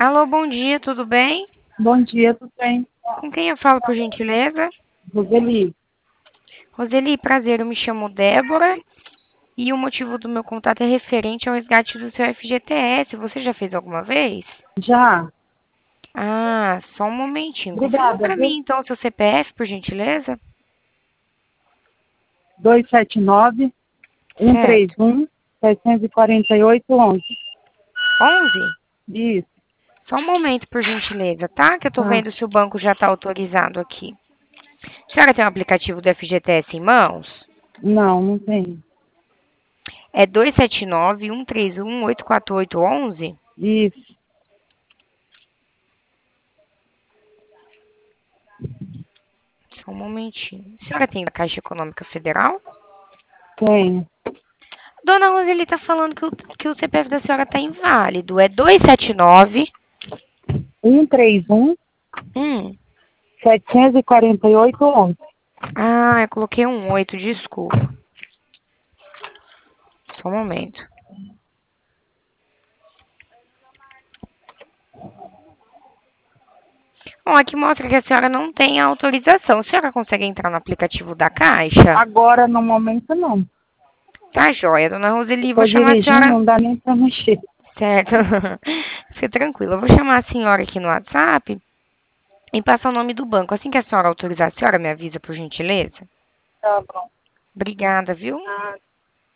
Alô, bom dia, tudo bem? Bom dia, tudo bem? Com quem eu falo, por gentileza? Roseli, Roseli, prazer, eu me chamo Débora e o motivo do meu contato é referente ao resgate do seu FGTS. Você já fez alguma vez? já. Ah, só um momentinho. Confirma Obrigada, pra viu? mim, então, o seu CPF, por gentileza? 279 Certo. 131 748 11. 11? Isso, Só um momento, por gentileza, tá? Que eu tô tá. vendo se o banco já tá autorizado aqui. A senhora tem o aplicativo do FGTS em mãos? Não tem. É 279-131-84811? Isso, Só um momentinho. A senhora tem da Caixa Econômica Federal? tem. Dona Roseli está falando que o CPF da senhora está inválido. É 279. 131 Hum. 748 11. Eu coloquei um 8, desculpa. Só um momento. Bom, aqui mostra que a senhora não tem autorização. A senhora consegue entrar no aplicativo da Caixa? Agora, no momento, não. Tá joia, dona Roseli. Vou Estou chamar a dirigindo, senhora. não dá nem para mexer. Certo. Fique tranquila. Eu vou chamar a senhora aqui no WhatsApp e passar o nome do banco. Assim que a senhora autorizar, a senhora me avisa, por gentileza? Tá bom. Obrigada, viu? Ah,